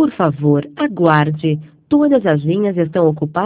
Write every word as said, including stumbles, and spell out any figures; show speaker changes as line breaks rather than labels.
Por favor, aguarde. Todas as linhas estão ocupadas.